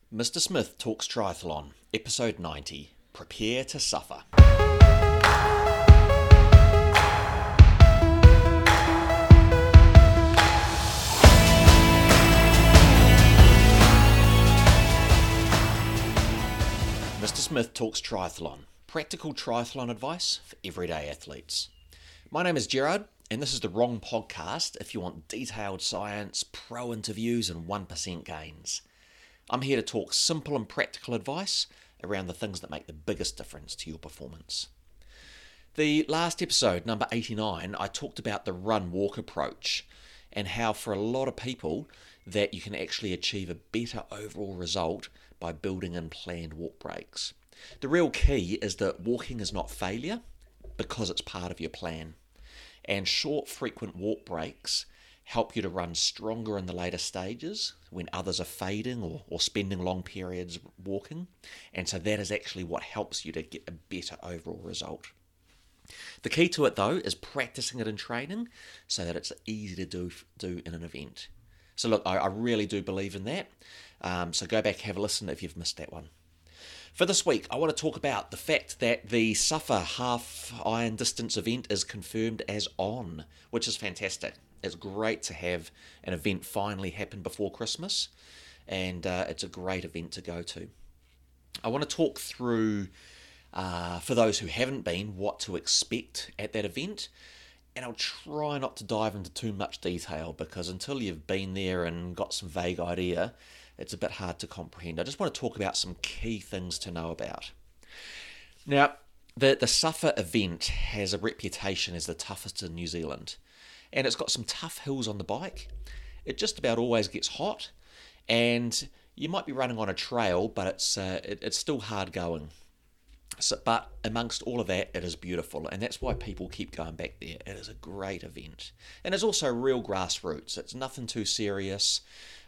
Mr. Smith Talks Triathlon, Episode 90. Prepare to suffer. Mr. Smith Talks Triathlon, practical triathlon advice for everyday athletes. My name is Gerard, and this is the wrong podcast if you want detailed science, pro interviews, and 1% gains. I'm here to talk simple and practical advice around the things that make the biggest difference to your performance. The last episode, number 89, I talked about the run-walk approach and how for a lot of people that you can actually achieve a better overall result by building in planned walk breaks. The real key is that walking is not failure because it's part of your plan. And short, frequent walk breaks help you to run stronger in the later stages when others are fading or spending long periods walking. And so that is actually what helps you to get a better overall result. The key to it, though, is practicing it in training so that it's easy to do in an event. So look, I really do believe in that. So go back, have a listen if you've missed that one. For this week, I want to talk about the fact that the Suffer Half Iron Distance event is confirmed as on, which is fantastic. It's great to have an event finally happen before Christmas, and it's a great event to go to. I want to talk through, for those who haven't been, what to expect at that event, and I'll try not to dive into too much detail because until you've been there and got some vague idea, it's a bit hard to comprehend. I just want to talk about some key things to know about. Now, the Suffer event has a reputation as the toughest in New Zealand, and it's got some tough hills on the bike. It just about always gets hot, and you might be running on a trail, but it's still hard going. But amongst all of that, it is beautiful, and that's why people keep going back there. It is a great event, and it's also real grassroots. It's nothing too serious.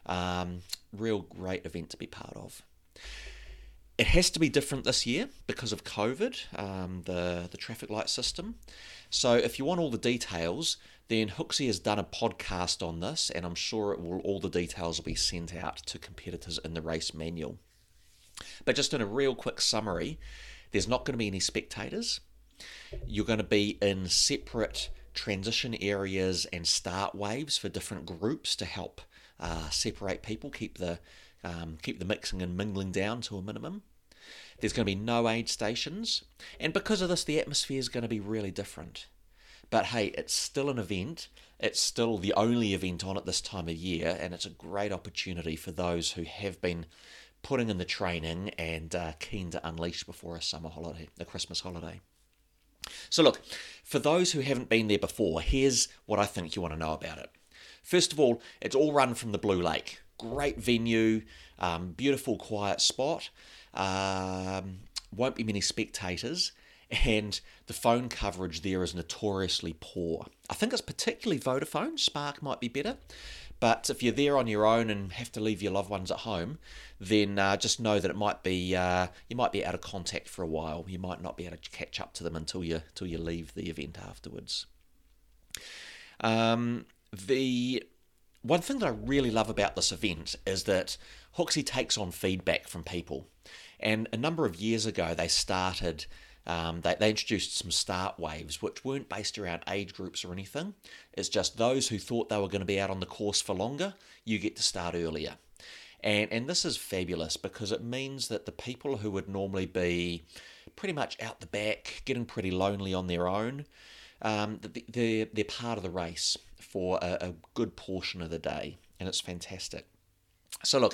Real great event to be part of. It has to be different this year because of COVID, the traffic light system. So if you want all the details, then Hooksy has done a podcast on this, and I'm sure all the details will be sent out to competitors in the race manual. But just in a real quick summary, there's not going to be any spectators. You're going to be in separate transition areas and start waves for different groups to help separate people, keep the mixing and mingling down to a minimum. There's going to be no aid stations, and because of this, the atmosphere is going to be really different. But hey, it's still an event. It's still the only event on at this time of year, and it's a great opportunity for those who have been putting in the training and keen to unleash before a Christmas holiday. So look, for those who haven't been there before, here's what I think you want to know about it. First of all, it's all run from the Blue Lake. Great venue, beautiful quiet spot, won't be many spectators, and the phone coverage there is notoriously poor. I think it's particularly Vodafone. Spark might be better, but if you're there on your own and have to leave your loved ones at home, then just know that it might be you might be out of contact for a while. You might not be able to catch up to them until you leave the event afterwards. The one thing that I really love about this event is that Hooksy takes on feedback from people. And a number of years ago, they started, they introduced some start waves, which weren't based around age groups or anything. It's just those who thought they were going to be out on the course for longer, you get to start earlier. And this is fabulous because it means that the people who would normally be pretty much out the back, getting pretty lonely on their own, they're part of the race for a good portion of the day, and it's fantastic. So look,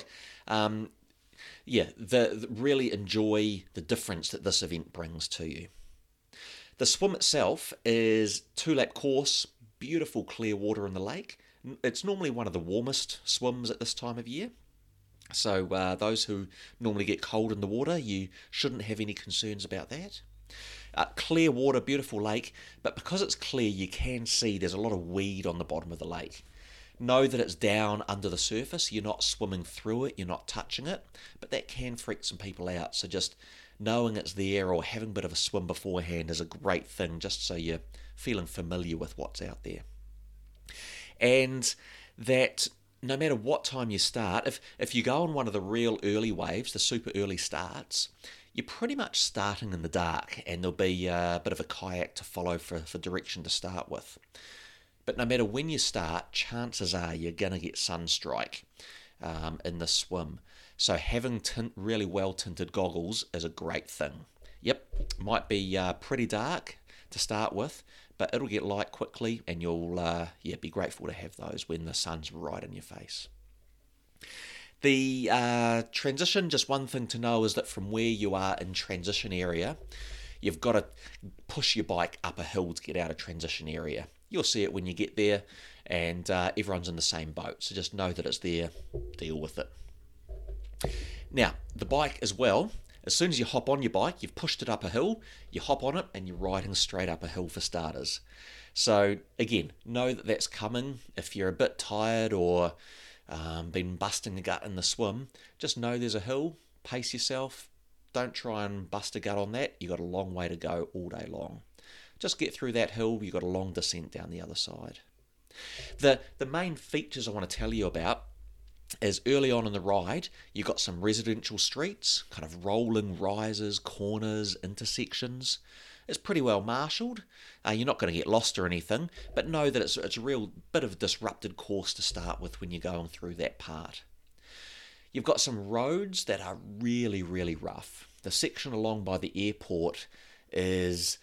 really enjoy the difference that this event brings to you. The swim itself is 2-lap course, beautiful clear water in the lake. It's normally one of the warmest swims at this time of year. So those who normally get cold in the water, you shouldn't have any concerns about that. Clear water, beautiful lake, but because it's clear, you can see there's a lot of weed on the bottom of the lake. Know that it's down under the surface. You're not swimming through it. You're not touching it, but that can freak some people out. So just knowing it's there or having a bit of a swim beforehand is a great thing, just so you're feeling familiar with what's out there. And that no matter what time you start, if you go on one of the real early waves, the super early starts, you're pretty much starting in the dark, and there'll be a bit of a kayak to follow for direction to start with. But no matter when you start, chances are you're going to get sunstrike in the swim. So having really well tinted goggles is a great thing. Yep, might be pretty dark to start with, but it'll get light quickly, and you'll be grateful to have those when the sun's right in your face. The transition, just one thing to know is that from where you are in transition area, you've got to push your bike up a hill to get out of transition area. You'll see it when you get there, and everyone's in the same boat, so just know that it's there, deal with it. Now, the bike as well, as soon as you hop on your bike, you've pushed it up a hill, you hop on it, and you're riding straight up a hill for starters. So, again, know that that's coming. If you're a bit tired or been busting the gut in the swim, just know there's a hill, pace yourself, don't try and bust a gut on that, you've got a long way to go all day long. Just get through that hill, you've got a long descent down the other side. The main features I want to tell you about is early on in the ride, you've got some residential streets, kind of rolling rises, corners, intersections. It's pretty well marshalled. You're not going to get lost or anything, but know that it's a real bit of a disrupted course to start with when you're going through that part. You've got some roads that are really, really rough. The section along by the airport is,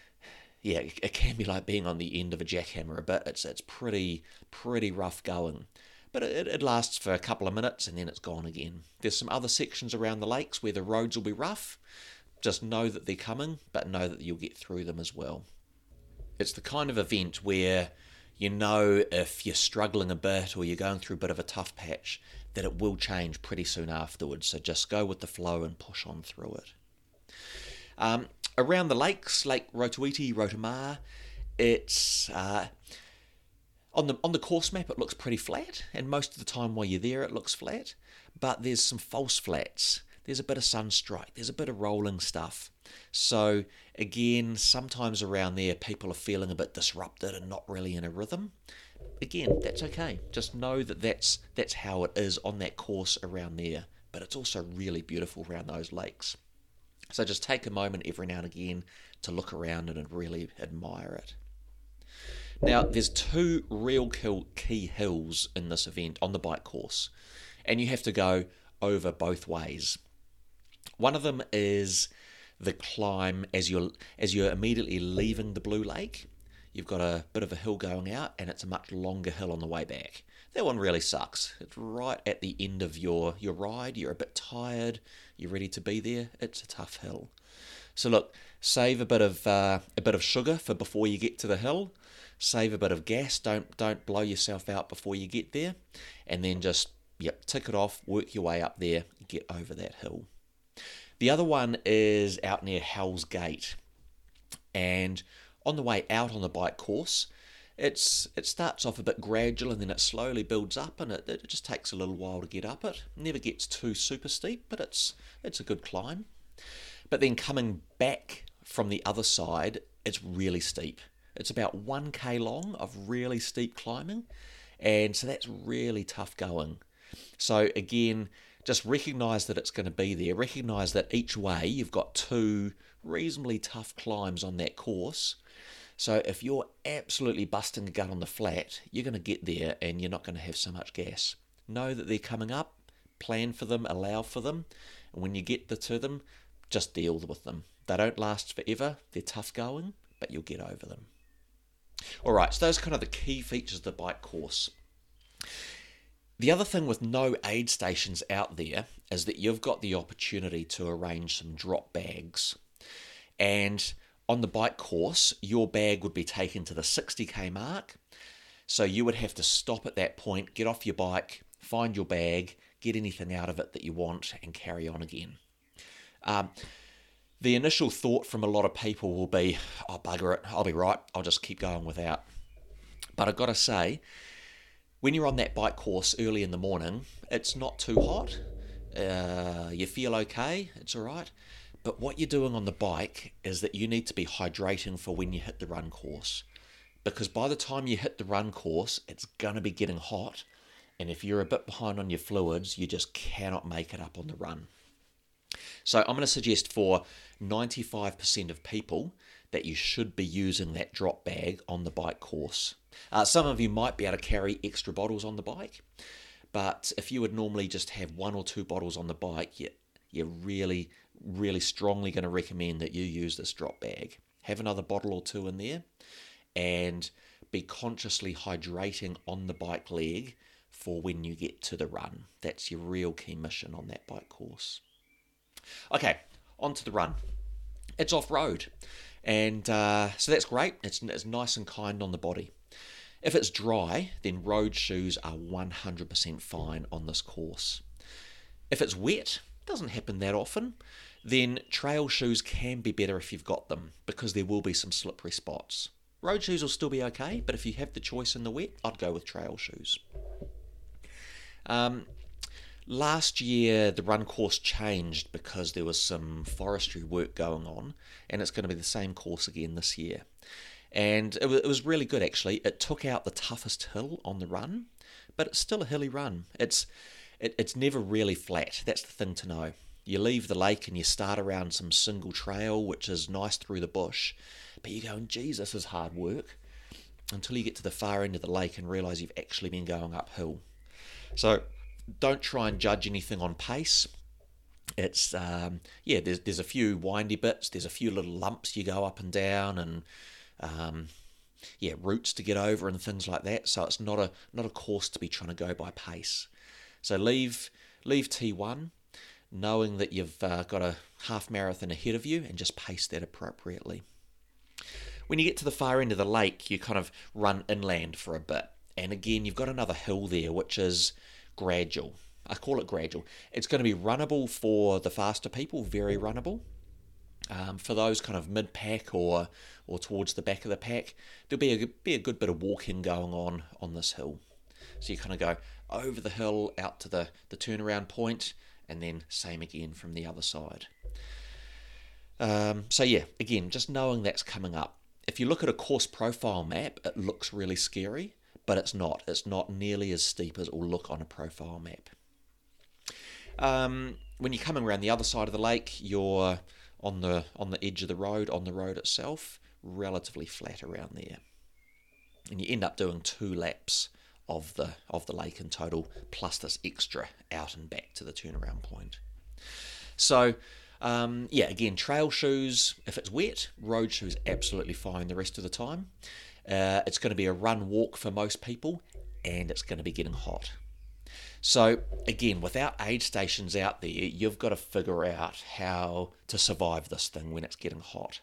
it can be like being on the end of a jackhammer a bit. It's pretty rough going. But it lasts for a couple of minutes and then it's gone again. There's some other sections around the lakes where the roads will be rough. Just know that they're coming, but know that you'll get through them as well. It's the kind of event where you know if you're struggling a bit or you're going through a bit of a tough patch, that it will change pretty soon afterwards. So just go with the flow and push on through it. Around the lakes, Lake Rotoiti, Rotomar, it's on the course map it looks pretty flat, and most of the time while you're there it looks flat, but there's some false flats. There's a bit of sunstrike, there's a bit of rolling stuff. So again, sometimes around there people are feeling a bit disrupted and not really in a rhythm. Again, that's okay. Just know that that's how it is on that course around there, but it's also really beautiful around those lakes. So just take a moment every now and again to look around and really admire it. Now, there's two real key hills in this event on the bike course, and you have to go over both ways. One of them is the climb as you're immediately leaving the Blue Lake. You've got a bit of a hill going out, and it's a much longer hill on the way back. That one really sucks. It's right at the end of your ride. You're a bit tired. You're ready to be there. It's a tough hill. So look, save a bit of sugar for before you get to the hill. Save a bit of gas. Don't blow yourself out before you get there, and then just tick it off. Work your way up there. Get over that hill. The other one is out near Hell's Gate, and on the way out on the bike course, it starts off a bit gradual and then it slowly builds up, and it just takes a little while to get up it. Never gets too super steep, but it's a good climb. But then coming back from the other side, it's really steep. It's about 1k long of really steep climbing, and so that's really tough going. So again, just recognise that it's going to be there. Recognise that each way you've got two reasonably tough climbs on that course. So if you're absolutely busting a gut on the flat, you're going to get there and you're not going to have so much gas. Know that they're coming up, plan for them, allow for them, and when you get to them, just deal with them. They don't last forever, they're tough going, but you'll get over them. Alright, so those are kind of the key features of the bike course. The other thing with no aid stations out there is that you've got the opportunity to arrange some drop bags. And on the bike course, your bag would be taken to the 60k mark. So you would have to stop at that point, get off your bike, find your bag, get anything out of it that you want, and carry on again. The initial thought from a lot of people will be, oh, bugger it, I'll be right, I'll just keep going without. But I've got to say, when you're on that bike course early in the morning, it's not too hot. You feel okay, it's all right. But what you're doing on the bike is that you need to be hydrating for when you hit the run course. Because by the time you hit the run course, it's going to be getting hot, And if you're a bit behind on your fluids, you just cannot make it up on the run. So I'm going to suggest for 95% of people that you should be using that drop bag on the bike course. Some of you might be able to carry extra bottles on the bike, but if you would normally just have 1 or 2 bottles on the bike, you're really, really strongly going to recommend that you use this drop bag. Have another bottle or 2 in there and be consciously hydrating on the bike leg for when you get to the run. That's your real key mission on that bike course. Okay, on to the run. It's off-road, and so that's great. It's nice and kind on the body. If it's dry, then road shoes are 100% fine on this course. If it's wet, doesn't happen that often, then trail shoes can be better if you've got them, because there will be some slippery spots. Road shoes will still be okay, but if you have the choice in the wet, I'd go with trail shoes. Last year, the run course changed because there was some forestry work going on, and it's going to be the same course again this year. And it was really good, actually. It took out the toughest hill on the run, but it's still a hilly run. It's never really flat. That's the thing to know. You leave the lake and you start around some single trail, which is nice through the bush, but you're going, geez, this is hard work, until you get to the far end of the lake and realise you've actually been going uphill. So don't try and judge anything on pace. It's there's a few windy bits, there's a few little lumps you go up and down, and roots to get over and things like that. So it's not a course to be trying to go by pace. So leave T1 knowing that you've got a half marathon ahead of you, and just pace that appropriately. When you get to the far end of the lake, you kind of run inland for a bit, and again you've got another hill there which is gradual. I call it gradual. It's going to be runnable for the faster people, very runnable. For those kind of mid-pack or towards the back of the pack, there'll be a good bit of walking going on this hill. So you kind of go over the hill out to the turnaround point, and then same again from the other side. Again, just knowing that's coming up. If you look at a course profile map, it looks really scary, but it's not. It's not nearly as steep as it will look on a profile map. When you're coming around the other side of the lake, you're on the edge of the road itself, relatively flat around there, and you end up doing 2 laps of the lake in total, plus this extra out and back to the turnaround point. So again, trail shoes, if it's wet, road shoes absolutely fine the rest of the time. It's going to be a run walk for most people, and it's going to be getting hot. So again, without aid stations out there, you've got to figure out how to survive this thing when it's getting hot.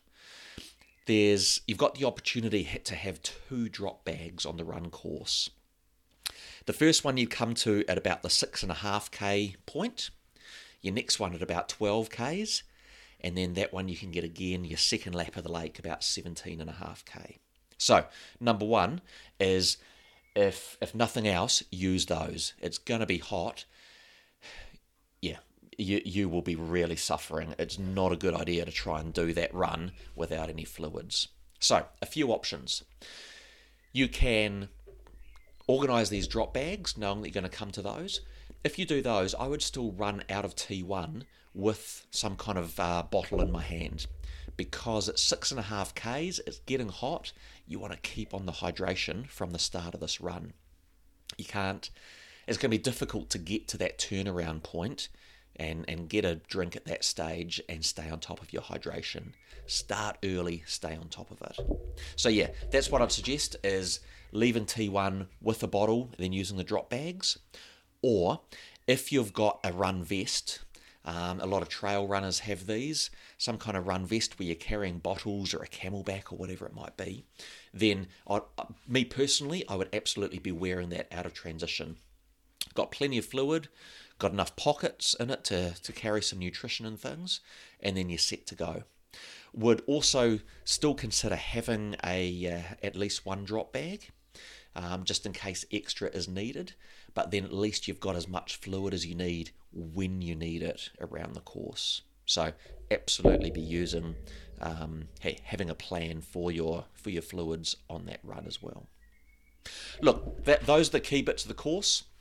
You've got the opportunity to have 2 drop bags on the run course. The first one you come to at about the 6.5k point, your next one at about 12k's, and then that one you can get again, your second lap of the lake, about 17.5k. So, number 1 is, if nothing else, use those. It's going to be hot. Yeah, you will be really suffering. It's not a good idea to try and do that run without any fluids. So, a few options. You can organise these drop bags, knowing that you're going to come to those. If you do those, I would still run out of T1 with some kind of bottle in my hand, because at 6.5k's, it's getting hot. You want to keep on the hydration from the start of this run. It's going to be difficult to get to that turnaround point and get a drink at that stage and stay on top of your hydration. Start early, stay on top of it. So yeah, that's what I'd suggest, is leaving T1 with a bottle, then using the drop bags. Or if you've got a run vest, a lot of trail runners have these, some kind of run vest where you're carrying bottles or a Camelback or whatever it might be, then me personally, I would absolutely be wearing that out of transition. Got plenty of fluid, got enough pockets in it to carry some nutrition and things, and then you're set to go. Would also still consider having at least 1 drop bag, just in case extra is needed, but then at least you've got as much fluid as you need when you need it around the course. So absolutely be using, having a plan for your fluids on that run as well. Look, those are the key bits of the course.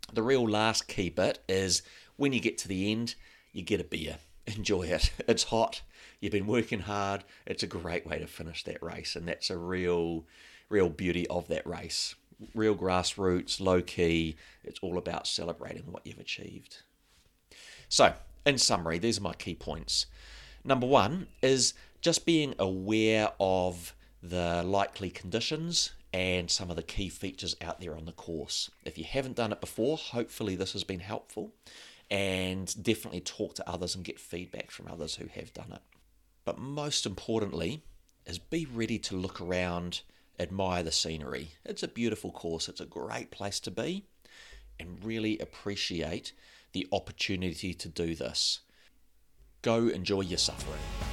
The real last key bit is when you get to the end, you get a beer. Enjoy it. It's hot. You've been working hard. It's a great way to finish that race, and that's a real beauty of that race. Real grassroots, low key. It's all about celebrating what you've achieved. So, in summary, these are my key points. Number one is just being aware of the likely conditions and some of the key features out there on the course. If you haven't done it before, hopefully this has been helpful, and definitely talk to others and get feedback from others who have done it. But most importantly is be ready to look around, admire the scenery. It's a beautiful course, it's a great place to be, and really appreciate the opportunity to do this. Go enjoy your suffering.